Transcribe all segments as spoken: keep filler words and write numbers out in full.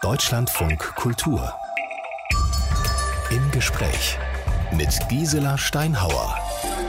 Deutschlandfunk Kultur. Im Gespräch mit Gisela Steinhauer.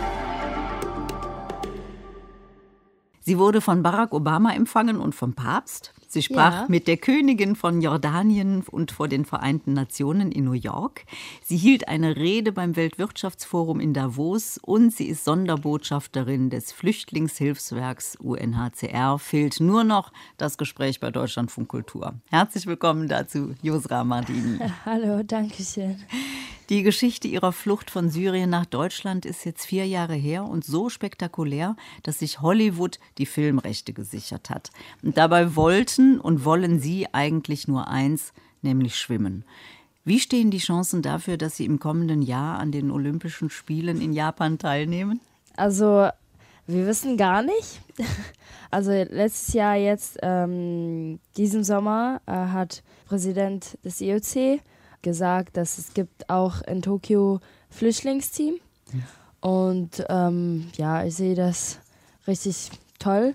Sie wurde von Barack Obama empfangen und vom Papst. Sie sprach Ja. mit der Königin von Jordanien und vor den Vereinten Nationen in New York. Sie hielt eine Rede beim Weltwirtschaftsforum in Davos und sie ist Sonderbotschafterin des Flüchtlingshilfswerks U N H C R. Fehlt nur noch das Gespräch bei Deutschlandfunk Kultur. Herzlich willkommen dazu, Yusra Mardini. Hallo, danke schön. Die Geschichte ihrer Flucht von Syrien nach Deutschland ist jetzt vier Jahre her und so spektakulär, dass sich Hollywood die Filmrechte gesichert hat. Und dabei wollten und wollen sie eigentlich nur eins, nämlich schwimmen. Wie stehen die Chancen dafür, dass Sie im kommenden Jahr an den Olympischen Spielen in Japan teilnehmen? Also, wir wissen gar nicht. Also letztes Jahr jetzt, ähm, diesen Sommer, äh, hat Präsident des I O C gesagt, dass es gibt auch in Tokio Flüchtlingsteam. Ja. Und ähm, ja, ich sehe das richtig toll.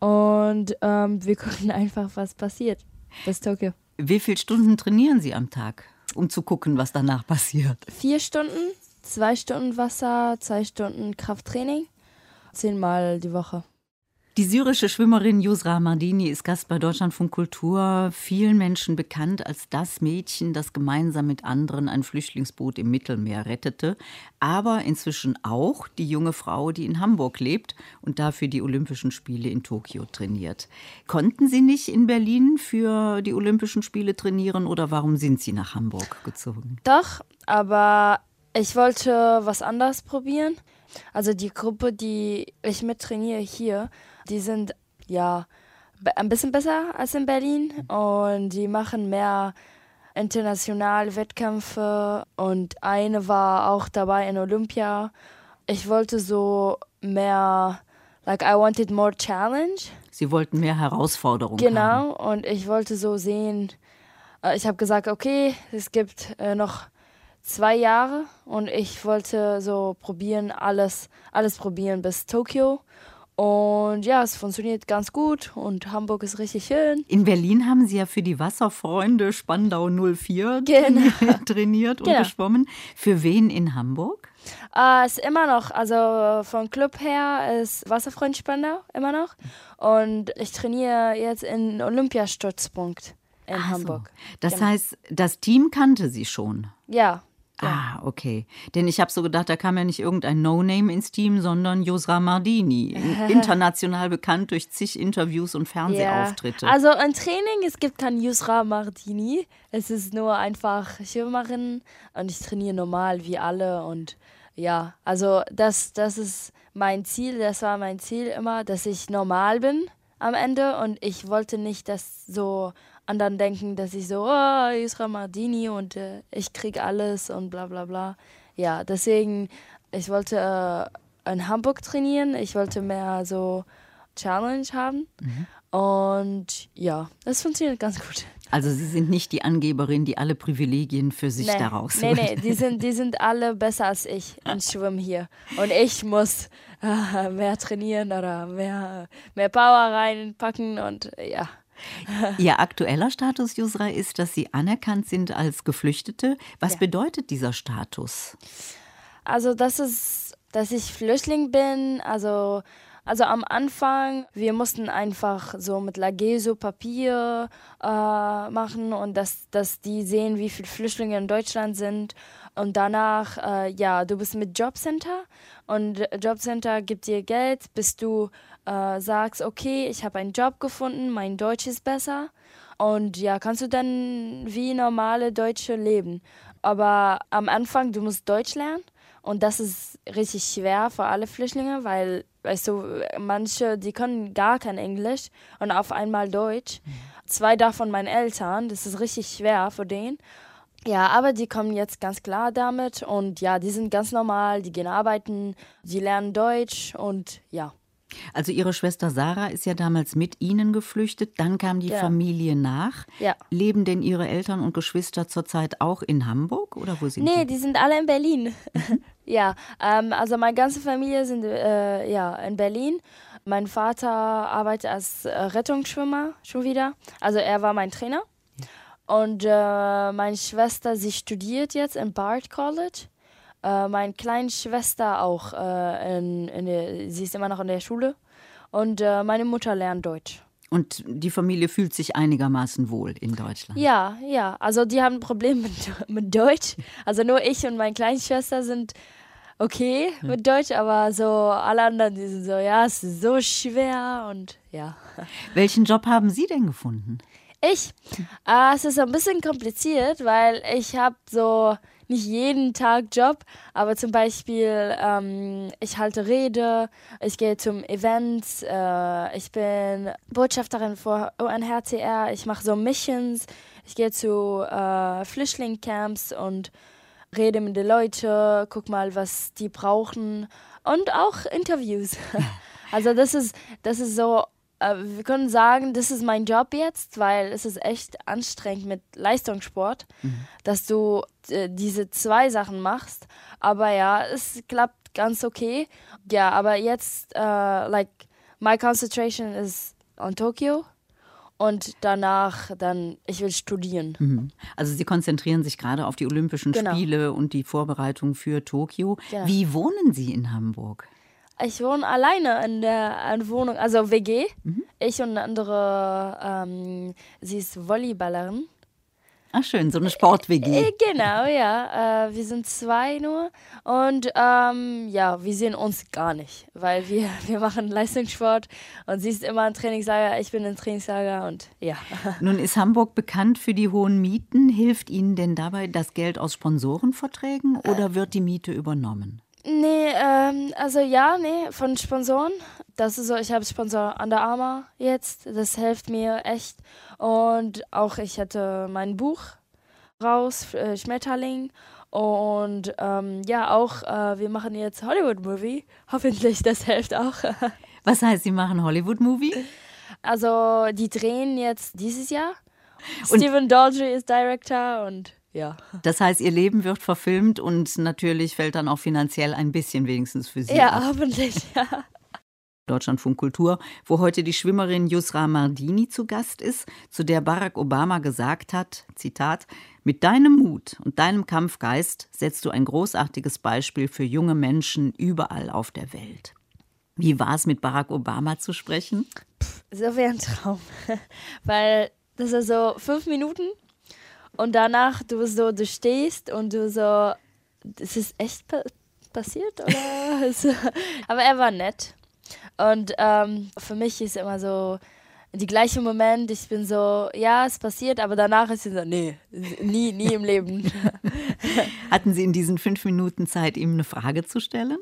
Und ähm, wir gucken einfach, was passiert bis Tokio. Wie viele Stunden trainieren Sie am Tag, um zu gucken, was danach passiert? Vier Stunden, zwei Stunden Wasser, zwei Stunden Krafttraining, zehnmal die Woche. Die syrische Schwimmerin Yusra Mardini ist Gast bei Deutschlandfunk Kultur, vielen Menschen bekannt als das Mädchen, das gemeinsam mit anderen ein Flüchtlingsboot im Mittelmeer rettete, aber inzwischen auch die junge Frau, die in Hamburg lebt und dafür die Olympischen Spiele in Tokio trainiert. Konnten Sie nicht in Berlin für die Olympischen Spiele trainieren oder warum sind Sie nach Hamburg gezogen? Doch, aber ich wollte was anderes probieren. Also die Gruppe, die ich mit trainiere hier, die sind ja be- ein bisschen besser als in Berlin und die machen mehr internationale Wettkämpfe und eine war auch dabei in Olympia. Ich wollte so mehr, like I wanted more challenge. Sie wollten mehr Herausforderungen Genau, haben. und ich wollte so sehen, äh, ich habe gesagt, okay, es gibt äh, noch zwei Jahre und ich wollte so probieren, alles, alles probieren bis Tokio. Und ja, es funktioniert ganz gut und Hamburg ist richtig schön. In Berlin haben Sie ja für die Wasserfreunde Spandau null vier Genau. trainiert und Genau. geschwommen. Für wen in Hamburg? Äh, ist immer noch, also vom Club her ist Wasserfreund Spandau immer noch. Und ich trainiere jetzt in Olympiastützpunkt in Ach so. Hamburg. Das Genau. heißt, das Team kannte Sie schon? Ja. Ah, okay. Denn ich habe so gedacht, da kam ja nicht irgendein No-Name ins Team, sondern Yusra Mardini. International bekannt durch zig Interviews und Fernsehauftritte. Ja. Also im Training, es gibt kein Yusra Mardini. Es ist nur einfach Schwimmerin und ich trainiere normal wie alle. Und ja, also das, das ist mein Ziel, das war mein Ziel immer, dass ich normal bin am Ende. Und ich wollte nicht, dass so anderen denken, dass ich so, oh, Yusra Mardini und äh, ich krieg alles und bla bla bla. Ja, deswegen, ich wollte äh, in Hamburg trainieren, ich wollte mehr so Challenge haben. Mhm. Und ja, das funktioniert ganz gut. Also Sie sind nicht die Angeberin, die alle Privilegien für sich nee, daraus Nee, holt. nee, die sind, die sind alle besser als ich im Schwimmen hier. Und ich muss äh, mehr trainieren oder mehr, mehr Power reinpacken und ja. Ihr aktueller Status, Yusra, ist, dass Sie anerkannt sind als Geflüchtete. Was Ja. bedeutet dieser Status? Also das ist, dass ich Flüchtling bin, also, also am Anfang, wir mussten einfach so mit Lageso Papier äh, machen und dass, dass die sehen, wie viele Flüchtlinge in Deutschland sind. Und danach, äh, ja, du bist mit Jobcenter und Jobcenter gibt dir Geld, bis du äh, sagst, okay, ich habe einen Job gefunden, mein Deutsch ist besser. Und ja, kannst du dann wie normale Deutsche leben. Aber am Anfang, du musst Deutsch lernen. Und das ist richtig schwer für alle Flüchtlinge, weil, weißt du, manche, die können gar kein Englisch und auf einmal Deutsch. Mhm. Zwei davon meine Eltern, das ist richtig schwer für den. Ja, aber die kommen jetzt ganz klar damit und ja, die sind ganz normal, die gehen arbeiten, die lernen Deutsch und ja. Also Ihre Schwester Sarah ist ja damals mit Ihnen geflüchtet, dann kam die Ja. Familie nach. Ja. Leben denn Ihre Eltern und Geschwister zurzeit auch in Hamburg oder wo sind Nee, die? die sind alle in Berlin. Ja, ähm, also meine ganze Familie sind äh, ja, in Berlin. Mein Vater arbeitet als äh, Rettungsschwimmer schon wieder. Also er war mein Trainer. Und äh, meine Schwester, sie studiert jetzt im Bard College. Äh, meine kleine Schwester auch, äh, in, in der, sie ist immer noch in der Schule. Und äh, meine Mutter lernt Deutsch. Und die Familie fühlt sich einigermaßen wohl in Deutschland? Ja, ja. Also die haben ein Problem mit, mit Deutsch. Also nur ich und meine kleine Schwester sind okay mit Deutsch, aber so alle anderen, die sind so, ja, es ist so schwer und ja. Welchen Job haben Sie denn gefunden? Ich? Äh, es ist ein bisschen kompliziert, weil ich habe so nicht jeden Tag Job, aber zum Beispiel ähm, ich halte Rede, ich gehe zum Events, äh, ich bin Botschafterin für U N H C R, ich mache so Missions, ich gehe zu äh, Flüchtlingscamps und rede mit den Leuten, guck mal, was die brauchen und auch Interviews. Also das ist, das ist so, äh, wir können sagen, das ist mein Job jetzt, weil es ist echt anstrengend mit Leistungssport, mhm. dass du äh, diese zwei Sachen machst. Aber ja, es klappt ganz okay. Ja, aber jetzt, äh, like, my concentration is on Tokyo. Und danach dann, ich will studieren. Mhm. Also Sie konzentrieren sich gerade auf die Olympischen genau. Spiele und die Vorbereitung für Tokio. Genau. Wie wohnen Sie in Hamburg? Ich wohne alleine in der in Wohnung, also W G. Mhm. Ich und eine andere, ähm, sie ist Volleyballerin. Ach schön, so eine Sport-W G. Äh, genau, ja. Äh, wir sind zwei nur. Und ähm, ja, wir sehen uns gar nicht, weil wir, wir machen Leistungssport und sie ist immer im Trainingslager, ich bin im Trainingslager und ja. Nun ist Hamburg bekannt für die hohen Mieten. Hilft Ihnen denn dabei das Geld aus Sponsorenverträgen oder wird die Miete übernommen? Nee, ähm, also ja, nee, von Sponsoren. Das ist so, ich habe Sponsor Under Armour jetzt, das hilft mir echt. Und auch ich hatte mein Buch raus, äh, Schmetterling. Und ähm, ja, auch äh, wir machen jetzt Hollywood-Movie. Hoffentlich, das hilft auch. Was heißt, Sie machen Hollywood-Movie? Also die drehen jetzt dieses Jahr. Und Stephen Daldry ist Director und ja. Das heißt, Ihr Leben wird verfilmt und natürlich fällt dann auch finanziell ein bisschen wenigstens für Sie Ja, ab. hoffentlich, ja. Deutschlandfunk Kultur, wo heute die Schwimmerin Yusra Mardini zu Gast ist, zu der Barack Obama gesagt hat, Zitat, mit deinem Mut und deinem Kampfgeist setzt du ein großartiges Beispiel für junge Menschen überall auf der Welt. Wie war es, mit Barack Obama zu sprechen? Pff, so wie ein Traum, weil das ist so fünf Minuten und danach du so, du stehst und du so, ist es echt pa- passiert? Oder? Aber er war nett. Und ähm, für mich ist immer so die gleiche Moment, ich bin so, ja, es passiert, aber danach ist es so, nee, nie, nie im Leben. Hatten Sie in diesen fünf Minuten Zeit, ihm eine Frage zu stellen?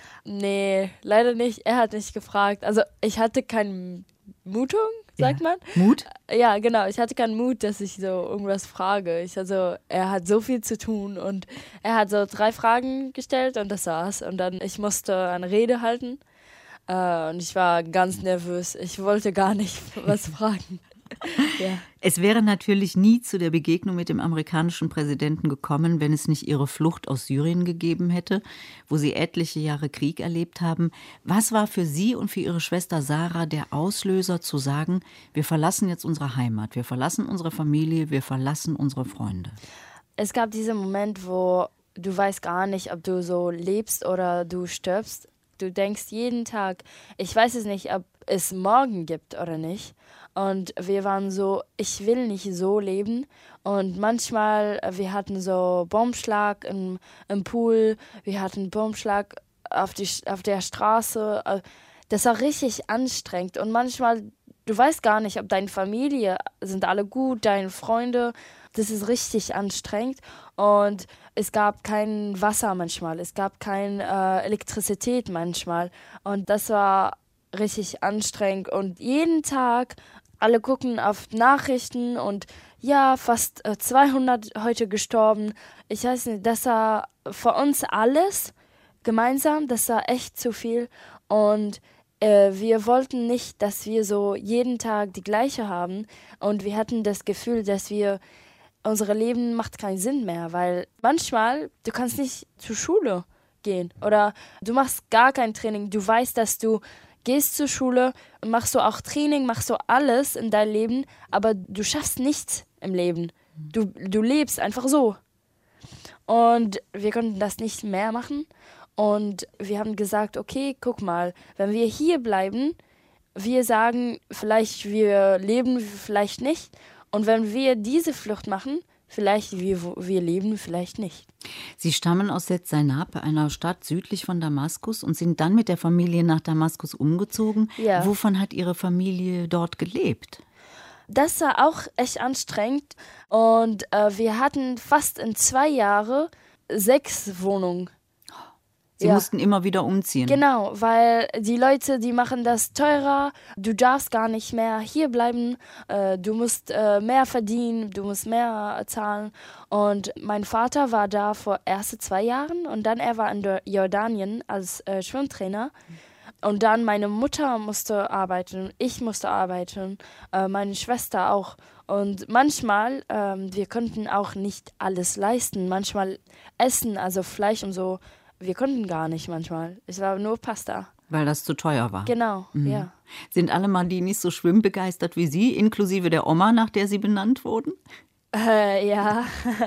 Nee, leider nicht. Er hat nicht gefragt. Also ich hatte keine Mutung, sagt ja. man. Mut? Ja, genau. Ich hatte keinen Mut, dass ich so irgendwas frage. Ich also, er hat so viel zu tun und er hat so drei Fragen gestellt und das war's. Und dann, ich musste eine Rede halten. Uh, und ich war ganz nervös. Ich wollte gar nicht was fragen. Ja. Es wäre natürlich nie zu der Begegnung mit dem amerikanischen Präsidenten gekommen, wenn es nicht Ihre Flucht aus Syrien gegeben hätte, wo Sie etliche Jahre Krieg erlebt haben. Was war für Sie und für Ihre Schwester Sarah der Auslöser zu sagen, wir verlassen jetzt unsere Heimat, wir verlassen unsere Familie, wir verlassen unsere Freunde? Es gab diesen Moment, wo du weißt gar nicht, ob du so lebst oder du stirbst. Du denkst jeden Tag, ich weiß es nicht, ob es morgen gibt oder nicht. Und wir waren so, ich will nicht so leben. Und manchmal, wir hatten so Bombschlag im, im Pool, wir hatten Bombschlag auf, die, auf der Straße. Das war richtig anstrengend. Und manchmal, du weißt gar nicht, ob deine Familie, sind alle gut, deine Freunde. Das ist richtig anstrengend. Und es gab kein Wasser manchmal, es gab keine äh, Elektrizität manchmal. Und das war richtig anstrengend. Und jeden Tag, alle gucken auf Nachrichten und ja, fast äh, zweihundert heute gestorben. Ich weiß nicht, das war für uns alles gemeinsam, das war echt zu viel. Und äh, wir wollten nicht, dass wir so jeden Tag die gleiche haben. Und wir hatten das Gefühl, dass wir unser Leben macht keinen Sinn mehr, weil manchmal, du kannst nicht zur Schule gehen oder du machst gar kein Training. Du weißt, dass du gehst zur Schule und machst so auch Training, machst so alles in deinem Leben, aber du schaffst nichts im Leben. Du, du lebst einfach so. Und wir konnten das nicht mehr machen. Und wir haben gesagt, okay, guck mal, wenn wir hier bleiben, wir sagen, vielleicht wir leben, vielleicht nicht. Und wenn wir diese Flucht machen, vielleicht wir, wir leben, vielleicht nicht. Sie stammen aus Seit-Seinab, einer Stadt südlich von Damaskus, und sind dann mit der Familie nach Damaskus umgezogen. Ja. Wovon hat Ihre Familie dort gelebt? Das war auch echt anstrengend. Und äh, wir hatten fast in zwei Jahren sechs Wohnungen. Sie Ja. mussten immer wieder umziehen. Genau, weil die Leute, die machen das teurer. Du darfst gar nicht mehr hier bleiben. Äh, du musst äh, mehr verdienen, du musst mehr äh, zahlen. Und mein Vater war da vor erste zwei Jahren und dann er war in Jordanien als äh, Schwimmtrainer. Und dann meine Mutter musste arbeiten, ich musste arbeiten, äh, meine Schwester auch. Und manchmal, ähm, wir konnten auch nicht alles leisten. Manchmal Essen, also Fleisch und so. Wir konnten gar nicht manchmal. Es war nur Pasta. Weil das zu teuer war. Genau, mhm. ja. Sind alle Mardinis so schwimmbegeistert wie Sie, inklusive der Oma, nach der Sie benannt wurden? Äh, ja.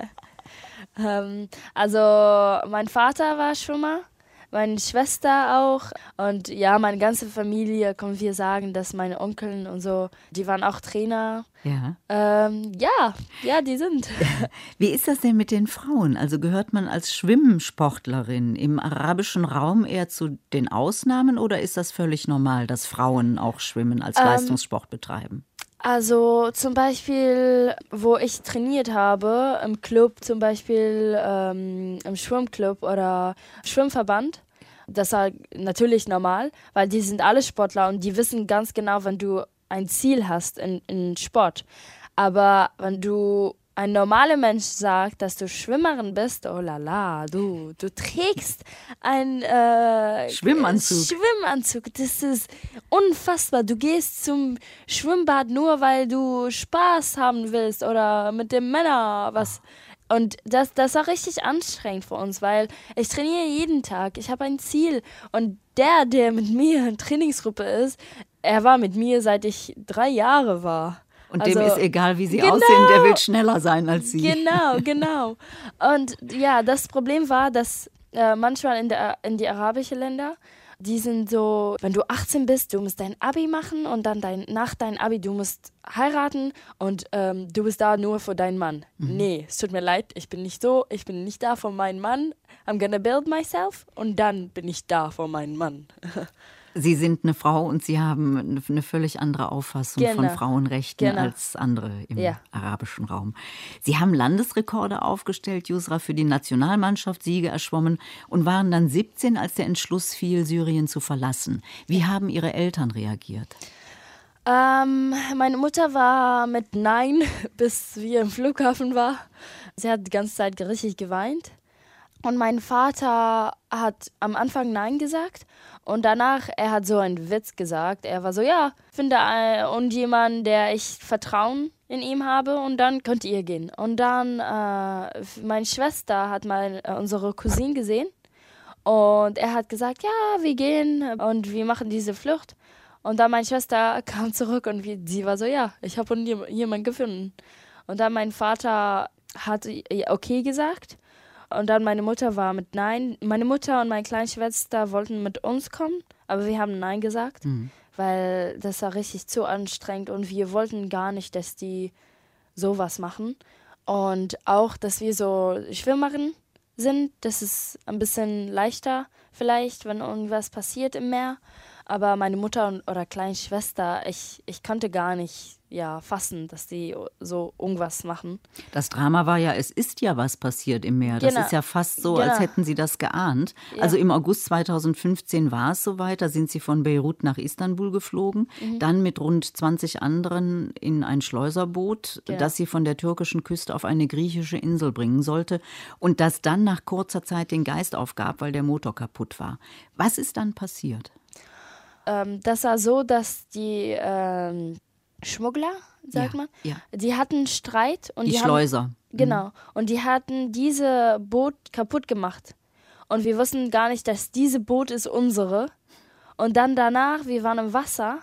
ähm, also mein Vater war Schwimmer, meine Schwester auch. Und ja, meine ganze Familie, können wir sagen, dass meine Onkeln und so, die waren auch Trainer. Ja. Ähm, ja, ja, die sind. Wie ist das denn mit den Frauen? Also gehört man als Schwimmsportlerin im arabischen Raum eher zu den Ausnahmen oder ist das völlig normal, dass Frauen auch Schwimmen als ähm, Leistungssport betreiben? Also zum Beispiel, wo ich trainiert habe, im Club zum Beispiel, ähm, im Schwimmclub oder Schwimmverband, das war natürlich normal, weil die sind alle Sportler und die wissen ganz genau, wenn du ein Ziel hast in, in Sport. Aber wenn du ein normaler Mensch sagt, dass du Schwimmerin bist, oh la la, du, du trägst einen äh, Schwimmanzug. Schwimmanzug. Das ist unfassbar. Du gehst zum Schwimmbad nur, weil du Spaß haben willst oder mit den Männern was. Und das, das war richtig anstrengend für uns, weil ich trainiere jeden Tag. Ich habe ein Ziel. Und der, der mit mir in Trainingsgruppe ist, er war mit mir, seit ich drei Jahre war. Und also, dem ist egal, wie sie genau, aussehen, der will schneller sein als sie. Genau, genau. Und ja, das Problem war, dass äh, manchmal in, der, in die arabischen Länder, die sind so, wenn du achtzehn bist, du musst dein Abi machen und dann dein, nach deinem Abi, du musst heiraten und ähm, du bist da nur für deinen Mann. Mhm. Nee, es tut mir leid, ich bin nicht so, ich bin nicht da für meinen Mann. I'm gonna build myself und dann bin ich da für meinen Mann. Sie sind eine Frau und Sie haben eine völlig andere Auffassung genau. von Frauenrechten genau. als andere im ja. arabischen Raum. Sie haben Landesrekorde aufgestellt, Yusra, für die Nationalmannschaft, Siege erschwommen und waren dann siebzehn, als der Entschluss fiel, Syrien zu verlassen. Wie haben Ihre Eltern reagiert? Ähm, meine Mutter war mit Nein, bis wir im Flughafen waren. Sie hat die ganze Zeit richtig geweint. Und mein Vater hat am Anfang Nein gesagt und danach, er hat so einen Witz gesagt. Er war so, ja, finde einen, jemanden, der ich Vertrauen in ihm habe und dann könnt ihr gehen. Und dann, äh, meine Schwester hat mal äh, unsere Cousine gesehen und er hat gesagt, ja, wir gehen und wir machen diese Flucht. Und dann meine Schwester kam zurück und wir, sie war so, ja, ich habe jemanden gefunden. Und dann mein Vater hat okay gesagt. Und dann meine Mutter war mit Nein. Meine Mutter und meine kleine Schwester wollten mit uns kommen, aber wir haben Nein gesagt, mhm. weil das war richtig zu anstrengend und wir wollten gar nicht, dass die sowas machen. Und auch, dass wir so Schwimmerinnen sind, das ist ein bisschen leichter vielleicht, wenn irgendwas passiert im Meer. Aber meine Mutter und, oder kleine Schwester, ich, ich konnte gar nicht ja, fassen, dass die so irgendwas machen. Das Drama war ja, es ist ja was passiert im Meer. Das genau. ist ja fast so, genau. als hätten Sie das geahnt. Ja. Also im August zweitausendfünfzehn war es soweit, da sind Sie von Beirut nach Istanbul geflogen, mhm. dann mit rund zwanzig anderen in ein Schleuserboot, genau. das Sie von der türkischen Küste auf eine griechische Insel bringen sollte und das dann nach kurzer Zeit den Geist aufgab, weil der Motor kaputt war. Was ist dann passiert? Ähm, das war so, dass die ähm, Schmuggler, sagt ja, man, ja. die hatten Streit. Und die, die Schleuser. Haben, genau. Und die hatten diese Boot kaputt gemacht. Und wir wussten gar nicht, dass diese Boot ist unsere. Und dann danach, wir waren im Wasser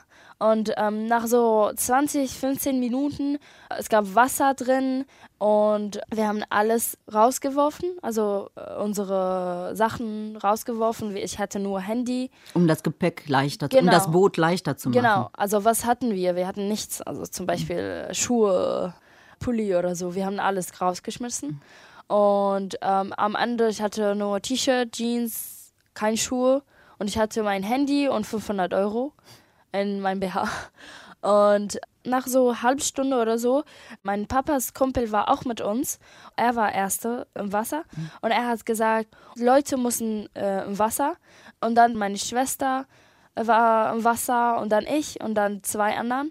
Und ähm, nach so zwanzig, fünfzehn Minuten, es gab Wasser drin und wir haben alles rausgeworfen, also äh, unsere Sachen rausgeworfen. Ich hatte nur Handy. Um das Gepäck leichter, Genau. um das Boot leichter zu machen. Genau, also was hatten wir? Wir hatten nichts, also zum Beispiel Schuhe, Pulli oder so. Wir haben alles rausgeschmissen. Und ähm, am Ende, ich hatte nur T-Shirt, Jeans, keine Schuhe und ich hatte mein Handy und fünfhundert Euro in mein B H. Und nach so einer halben Stunde oder so, mein Papas Kumpel war auch mit uns. Er war Erster im Wasser und er hat gesagt, Leute müssen äh, im Wasser. Und dann meine Schwester war im Wasser und dann ich und dann zwei anderen.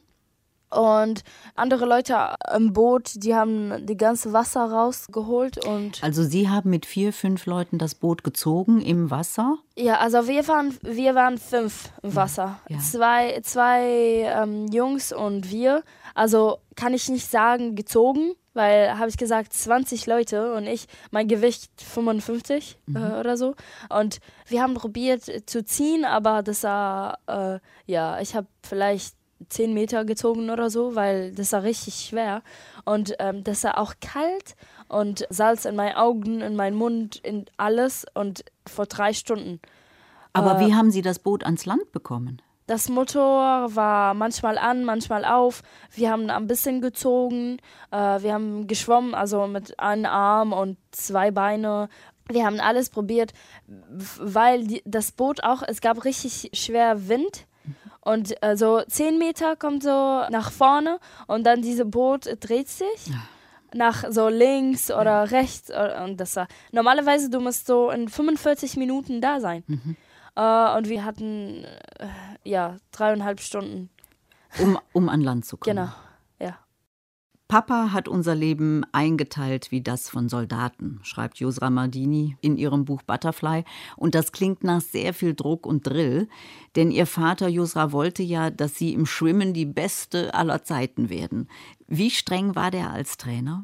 Und andere Leute im Boot, die haben die ganze Wasser rausgeholt. Und Also Sie haben mit vier, fünf Leuten das Boot gezogen im Wasser? ja, also wir waren, wir waren fünf im Wasser. Ja. Zwei, zwei ähm, Jungs und wir. Also kann ich nicht sagen gezogen, weil, habe ich gesagt, zwanzig Leute und ich, mein Gewicht fünfundfünfzig mhm. äh, oder so. Und wir haben probiert zu ziehen, aber das war, äh, ja, ich habe vielleicht zehn Meter gezogen oder so, weil das war richtig schwer. Und ähm, das war auch kalt und Salz in meinen Augen, in meinen Mund, in alles und vor drei Stunden. Aber äh, wie haben Sie das Boot ans Land bekommen? Das Motor war manchmal an, manchmal auf. Wir haben ein bisschen gezogen, äh, wir haben geschwommen, also mit einem Arm und zwei Beine. Wir haben alles probiert, weil die, das Boot auch, es gab richtig schwer Wind. Und äh, so zehn Meter kommt so nach vorne und dann dieses Boot dreht sich ja. nach so links oder ja. rechts. Oder, und das war, normalerweise du musst so in fünfundvierzig Minuten da sein. Mhm. Äh, und wir hatten äh, ja dreieinhalb Stunden. Um, um an Land zu kommen. Genau, ja. Papa hat unser Leben eingeteilt wie das von Soldaten, schreibt Yusra Mardini in ihrem Buch Butterfly. Und das klingt nach sehr viel Druck und Drill. Denn ihr Vater Yusra wollte ja, dass sie im Schwimmen die Beste aller Zeiten werden. Wie streng war der als Trainer?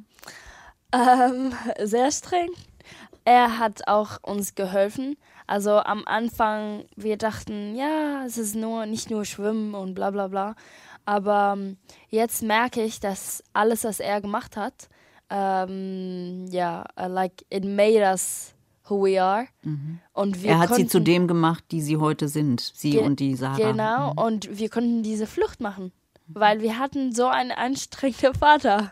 Ähm, sehr streng. Er hat auch uns geholfen. Also am Anfang, wir dachten, ja, es ist nur nicht nur Schwimmen und bla bla bla. Aber jetzt merke ich, dass alles, was er gemacht hat, ähm, ja, uh, like it made us who we are. Mhm. Und wir er hat konnten, sie zu dem gemacht, die sie heute sind, sie ge- und die Sarah. Genau, mhm. Und wir konnten diese Flucht machen, weil wir hatten so einen anstrengenden Vater.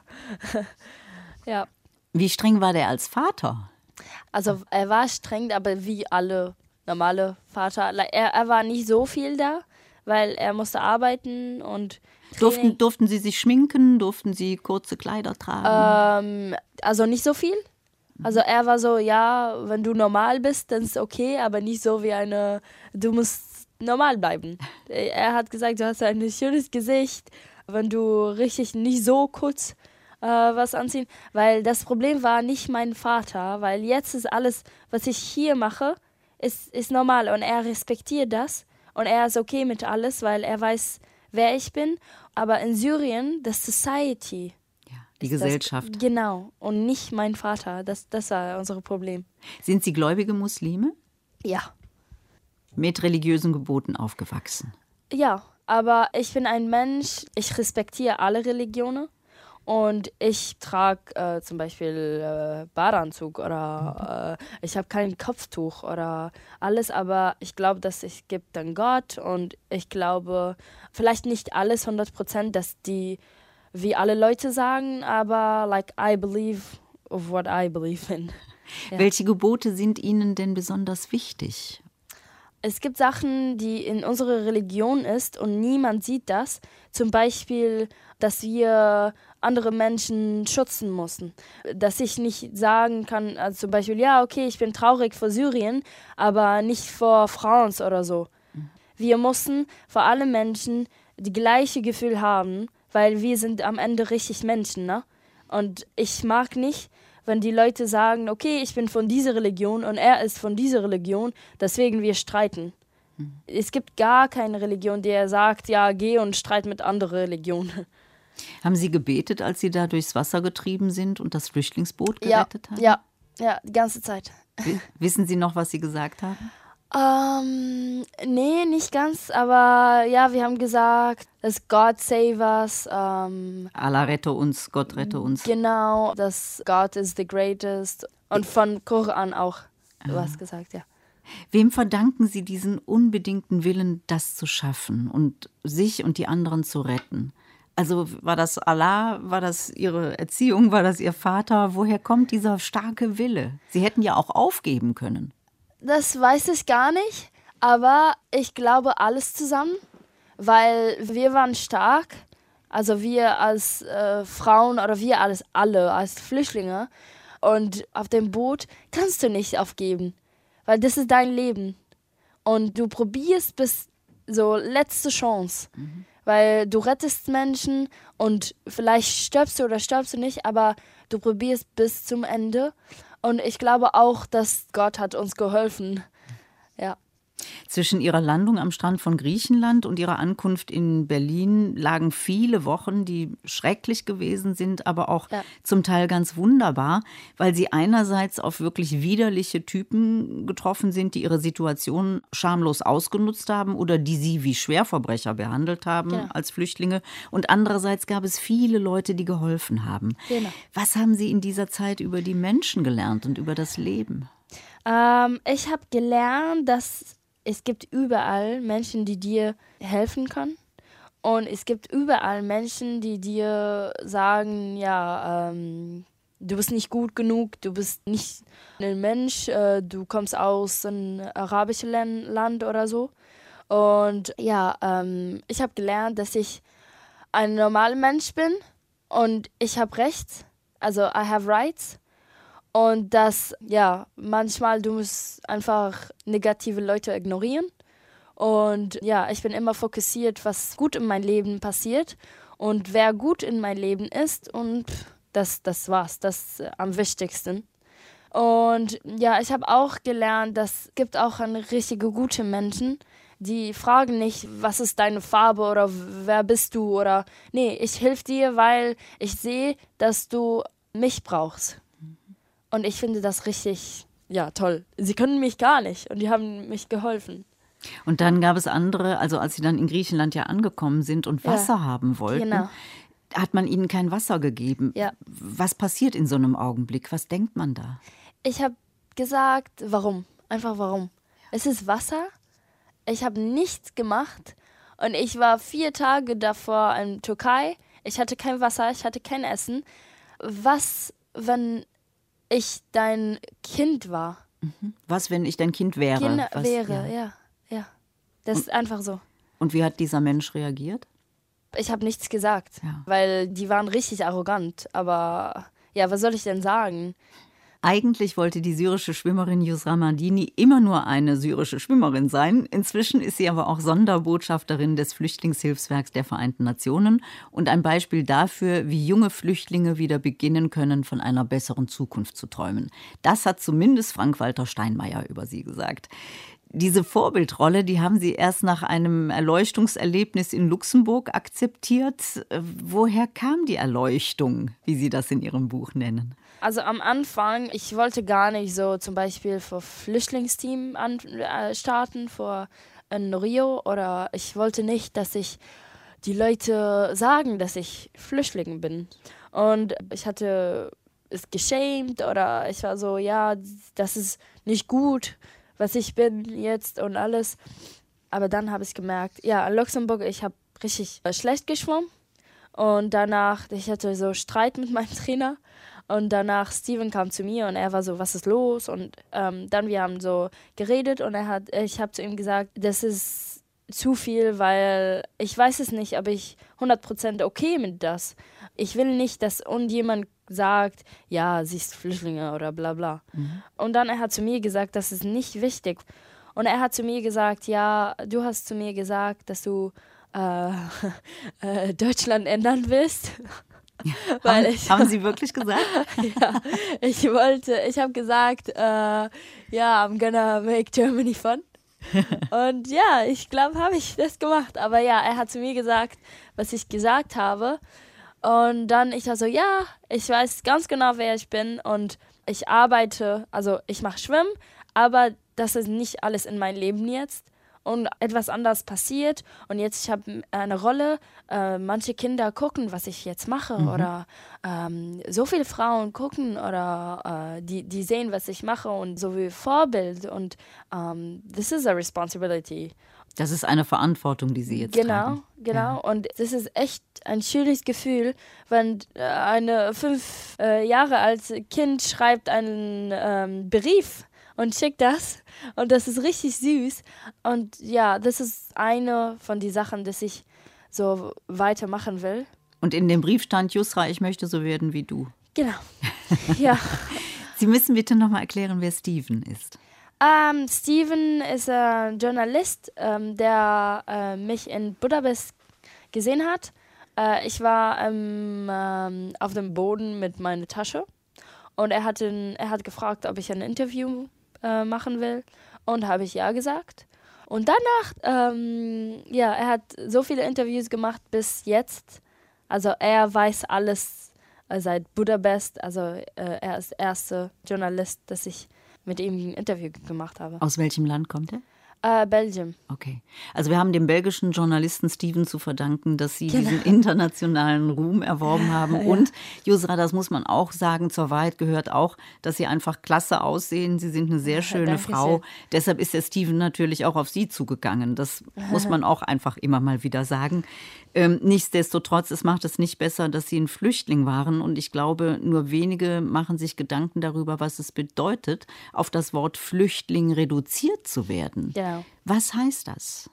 Ja. Wie streng war der als Vater? Also er war streng, aber wie alle normale Vater. Er, er war nicht so viel da, weil er musste arbeiten und durften, durften Sie sich schminken? Durften Sie kurze Kleider tragen? Ähm, also nicht so viel. Also er war so, ja, wenn du normal bist, dann ist okay, aber nicht so wie eine, du musst normal bleiben. Er hat gesagt, du hast ein schönes Gesicht, wenn du richtig nicht so kurz äh, was anziehen. Weil das Problem war nicht mein Vater, weil jetzt ist alles, was ich hier mache, ist, ist normal und er respektiert das. Und er ist okay mit alles, weil er weiß, wer ich bin. Aber in Syrien, das Society. Ja, die Gesellschaft. Das, genau. Und nicht mein Vater. Das, das war unser Problem. Sind Sie gläubige Muslime? Ja. Mit religiösen Geboten aufgewachsen? Ja, aber ich bin ein Mensch, ich respektiere alle Religionen. Und ich trage äh, zum Beispiel äh, Badeanzug oder äh, ich habe kein Kopftuch oder alles, aber ich glaube, dass es gibt einen Gott und ich glaube, vielleicht nicht alles hundert Prozent, dass die, wie alle Leute sagen, aber like I believe of what I believe in. Ja. Welche Gebote sind Ihnen denn besonders wichtig? Es gibt Sachen, die in unserer Religion ist und niemand sieht das. Zum Beispiel, dass wir andere Menschen schützen müssen. Dass ich nicht sagen kann, also zum Beispiel, ja, okay, ich bin traurig vor Syrien, aber nicht vor France oder so. Mhm. Wir müssen vor allem Menschen die gleiche Gefühl haben, weil wir sind am Ende richtig Menschen, ne? Und ich mag nicht, wenn die Leute sagen, okay, ich bin von dieser Religion und er ist von dieser Religion, deswegen wir streiten. Mhm. Es gibt gar keine Religion, die sagt, ja, geh und streit mit anderen Religionen. Haben Sie gebetet, als Sie da durchs Wasser getrieben sind und das Flüchtlingsboot gerettet ja, haben? Ja, ja, die ganze Zeit. Wissen Sie noch, was Sie gesagt haben? Ähm, nee, nicht ganz, aber ja, wir haben gesagt, dass God save us. Ähm, Allah rette uns, Gott rette uns. Genau, dass God is the greatest. Und von Koran auch was gesagt, ja. Wem verdanken Sie diesen unbedingten Willen, das zu schaffen und sich und die anderen zu retten? Also war das Allah, war das Ihre Erziehung, war das Ihr Vater? Woher kommt dieser starke Wille? Sie hätten ja auch aufgeben können. Das weiß ich gar nicht, aber ich glaube alles zusammen, weil wir waren stark, also wir als äh, Frauen oder wir als alle, als Flüchtlinge. Und auf dem Boot kannst du nicht aufgeben, weil das ist dein Leben. Und du probierst bis so letzte Chance, mhm. weil du rettest Menschen und vielleicht stirbst du oder stirbst du nicht, aber du probierst bis zum Ende. Und ich glaube auch, dass Gott hat uns geholfen. Ja. Zwischen ihrer Landung am Strand von Griechenland und ihrer Ankunft in Berlin lagen viele Wochen, die schrecklich gewesen sind, aber auch ja. zum Teil ganz wunderbar, weil sie einerseits auf wirklich widerliche Typen getroffen sind, die ihre Situation schamlos ausgenutzt haben oder die sie wie Schwerverbrecher behandelt haben ja. als Flüchtlinge. Und andererseits gab es viele Leute, die geholfen haben. Genau. Was haben Sie in dieser Zeit über die Menschen gelernt und über das Leben? Ähm, ich habe gelernt, dass es gibt überall Menschen, die dir helfen können. Und es gibt überall Menschen, die dir sagen, ja, ähm, du bist nicht gut genug, du bist nicht ein Mensch, äh, du kommst aus einem arabischen Land oder so. Und ja, ähm, ich habe gelernt, dass ich ein normaler Mensch bin und ich habe Recht, also I have rights. Und dass, ja, manchmal du musst einfach negative Leute ignorieren. Und ja, ich bin immer fokussiert, was gut in meinem Leben passiert und wer gut in meinem Leben ist. Und das, das war's, das ist am wichtigsten. Und ja, ich habe auch gelernt, dass es gibt auch eine richtige gute Menschen, die fragen nicht, was ist deine Farbe oder wer bist du oder nee, ich helfe dir, weil ich sehe, dass du mich brauchst. Und ich finde das richtig, ja, toll. Sie können mich gar nicht und die haben mich geholfen. Und dann gab es andere, also als Sie dann in Griechenland ja angekommen sind und Wasser ja, haben wollten, genau. hat man Ihnen kein Wasser gegeben. Ja. Was passiert in so einem Augenblick? Was denkt man da? Ich habe gesagt, warum? Einfach warum. Es ist Wasser. Ich habe nichts gemacht und ich war vier Tage davor in Türkei. Ich hatte kein Wasser, ich hatte kein Essen. Was, wenn ich dein Kind war? Was, wenn ich dein Kind wäre? Kind Was, wäre, ja. ja, ja. Das und, ist einfach so. Und wie hat dieser Mensch reagiert? Ich habe nichts gesagt, ja. weil die waren richtig arrogant. Aber ja, was soll ich denn sagen? Eigentlich wollte die syrische Schwimmerin Yusra Mardini immer nur eine syrische Schwimmerin sein. Inzwischen ist sie aber auch Sonderbotschafterin des Flüchtlingshilfswerks der Vereinten Nationen und ein Beispiel dafür, wie junge Flüchtlinge wieder beginnen können, von einer besseren Zukunft zu träumen. Das hat zumindest Frank-Walter Steinmeier über sie gesagt. Diese Vorbildrolle, die haben Sie erst nach einem Erleuchtungserlebnis in Luxemburg akzeptiert. Woher kam die Erleuchtung, wie Sie das in Ihrem Buch nennen? Also am Anfang, ich wollte gar nicht so zum Beispiel für Flüchtlingsteam an, äh, starten, für ein Rio oder ich wollte nicht, dass ich die Leute sagen, dass ich Flüchtling bin. Und ich hatte es geschämt oder ich war so, ja, das ist nicht gut, was ich bin jetzt und alles. Aber dann habe ich gemerkt, ja, in Luxemburg, ich habe richtig schlecht geschwommen. Und danach, ich hatte so Streit mit meinem Trainer. Und danach, Steven kam zu mir und er war so, was ist los? Und ähm, dann, wir haben so geredet und er hat, ich habe zu ihm gesagt, das ist zu viel, weil ich weiß es nicht, ob ich hundert Prozent okay mit das. Ich will nicht, dass irgendjemand sagt, ja, sie ist Flüchtlinge oder bla bla. Mhm. Und dann er hat zu mir gesagt, das ist nicht wichtig. Und er hat zu mir gesagt, ja, du hast zu mir gesagt, dass du äh, äh, Deutschland ändern willst. Weil ich, haben Sie wirklich gesagt? Ja, ich wollte, ich habe gesagt, äh, ja, I'm gonna make Germany fun. Und ja, ich glaube, habe ich das gemacht. Aber ja, er hat zu mir gesagt, was ich gesagt habe. Und dann ich war so, ja, ich weiß ganz genau, wer ich bin und ich arbeite, also ich mache Schwimmen, aber das ist nicht alles in meinem Leben jetzt. Und etwas anderes passiert und jetzt ich habe eine Rolle, äh, manche Kinder gucken, was ich jetzt mache mhm. oder ähm, so viele Frauen gucken oder äh, die, die sehen, was ich mache und so wie Vorbild und um, this is a responsibility. Das ist eine Verantwortung, die Sie jetzt genau, tragen. Genau, ja. genau. Und das ist echt ein schönes Gefühl, wenn eine fünf äh, Jahre alte Kind schreibt einen ähm, Brief und schickt das. Und das ist richtig süß. Und ja, das ist eine von den Sachen, dass ich so weitermachen will. Und in dem Brief stand, Yusra, ich möchte so werden wie du. Genau, ja. Sie müssen bitte nochmal erklären, wer Steven ist. Um, Steven ist ein Journalist, ähm, der äh, mich in Budapest gesehen hat. Äh, ich war ähm, ähm, auf dem Boden mit meiner Tasche. Und er hat, in, er hat gefragt, ob ich ein Interview äh, machen will. Und habe ich ja gesagt. Und danach, ähm, ja, er hat so viele Interviews gemacht bis jetzt. Also er weiß alles äh, seit Budapest. Also äh, er ist der erste Journalist, dass ich mit ihm ein Interview gemacht habe. Aus welchem Land kommt er? Äh, Belgien. Okay. Also wir haben dem belgischen Journalisten Steven zu verdanken, dass Sie genau. diesen internationalen Ruhm erworben haben. Ja. Und Yusra, das muss man auch sagen, zur Wahrheit gehört auch, dass Sie einfach klasse aussehen. Sie sind eine sehr schöne ja, Frau. schön. Deshalb ist der Steven natürlich auch auf Sie zugegangen. Das muss man auch einfach immer mal wieder sagen. Ähm, nichtsdestotrotz, es macht es nicht besser, dass Sie ein Flüchtling waren. Und ich glaube, nur wenige machen sich Gedanken darüber, was es bedeutet, auf das Wort Flüchtling reduziert zu werden. Genau. Was heißt das?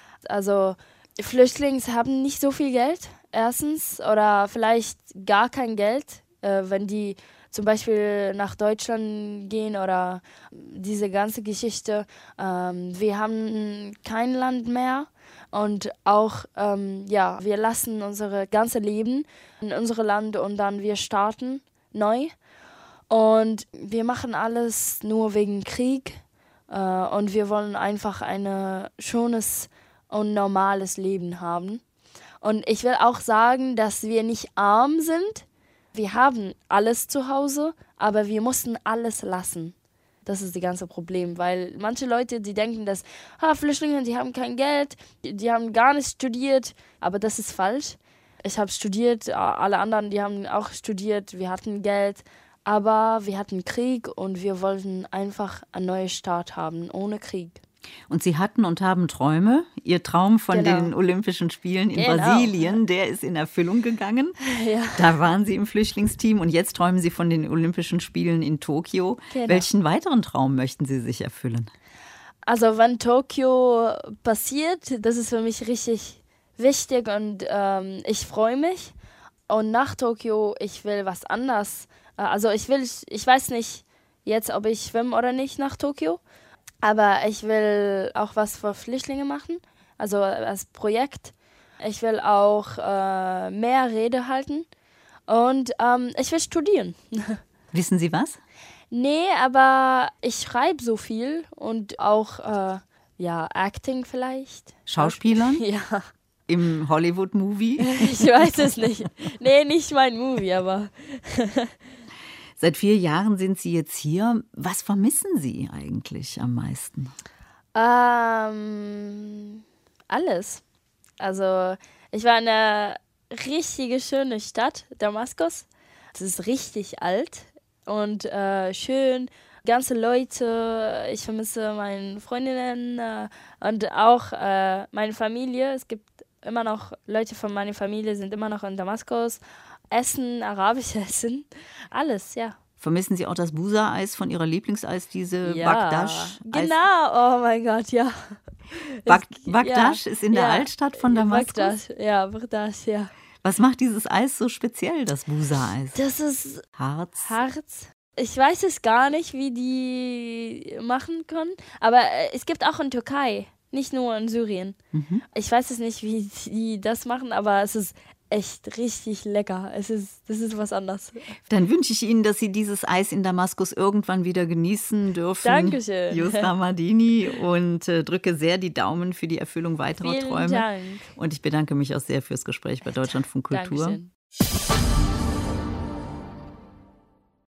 Also Flüchtlinge haben nicht so viel Geld, erstens, oder vielleicht gar kein Geld, äh, wenn die zum Beispiel nach Deutschland gehen oder diese ganze Geschichte. Ähm, wir haben kein Land mehr und auch, ähm, ja, wir lassen unser ganzes Leben in unserem Land und dann wir starten neu. Und wir machen alles nur wegen Krieg. Uh, und wir wollen einfach ein schönes und normales Leben haben. Und ich will auch sagen, dass wir nicht arm sind. Wir haben alles zu Hause, aber wir mussten alles lassen. Das ist das ganze Problem, weil manche Leute, die denken, dass ah, Flüchtlinge, die haben kein Geld, die, die haben gar nicht studiert, aber das ist falsch. Ich habe studiert, alle anderen, die haben auch studiert, wir hatten Geld. Aber wir hatten Krieg und wir wollten einfach einen neuen Start haben, ohne Krieg. Und Sie hatten und haben Träume. Ihr Traum von genau. den Olympischen Spielen in genau. Brasilien, der ist in Erfüllung gegangen. Ja. Da waren Sie im Flüchtlingsteam und jetzt träumen Sie von den Olympischen Spielen in Tokio. Genau. Welchen weiteren Traum möchten Sie sich erfüllen? Also wenn Tokio passiert, das ist für mich richtig wichtig und ähm, ich freue mich. Und nach Tokio, ich will was anderes. Also ich will, ich weiß nicht jetzt, ob ich schwimme oder nicht nach Tokio, aber ich will auch was für Flüchtlinge machen, also als Projekt. Ich will auch äh, mehr Rede halten und ähm, ich will studieren. Wissen Sie was? Nee, aber ich schreibe so viel und auch äh, ja, Acting vielleicht. Schauspielern? Ja. Im Hollywood-Movie? Ich weiß es nicht. Nee, nicht mein Movie, aber... Seit vier Jahren sind Sie jetzt hier. Was vermissen Sie eigentlich am meisten? Ähm, alles. Also ich war in einer richtige schöne Stadt, Damaskus. Das ist richtig alt und äh, schön. Ganze Leute, ich vermisse meine Freundinnen äh, und auch äh, meine Familie. Es gibt immer noch Leute von meiner Familie, sind immer noch in Damaskus. Essen, arabisches Essen, alles, ja. Vermissen Sie auch das Busa-Eis von Ihrer Lieblingseis, diese ja, Bagdash? Genau, oh mein Gott, ja. Bag Bagdash ja, ist in der ja, Altstadt von Damaskus? Bagdash, ja, Bagdash, ja. Was macht dieses Eis so speziell, das Busa-Eis? Das ist Harz. Harz. Ich weiß es gar nicht, wie die machen können, aber es gibt auch in Türkei, nicht nur in Syrien. Mhm. Ich weiß es nicht, wie die das machen, aber es ist echt richtig lecker. Es ist, das ist was anderes. Dann wünsche ich Ihnen, dass Sie dieses Eis in Damaskus irgendwann wieder genießen dürfen. Dankeschön. Yusra Mardini, und äh, drücke sehr die Daumen für die Erfüllung weiterer Vielen Träume. Dank. Und ich bedanke mich auch sehr fürs Gespräch bei Deutschlandfunk Kultur. Dankeschön.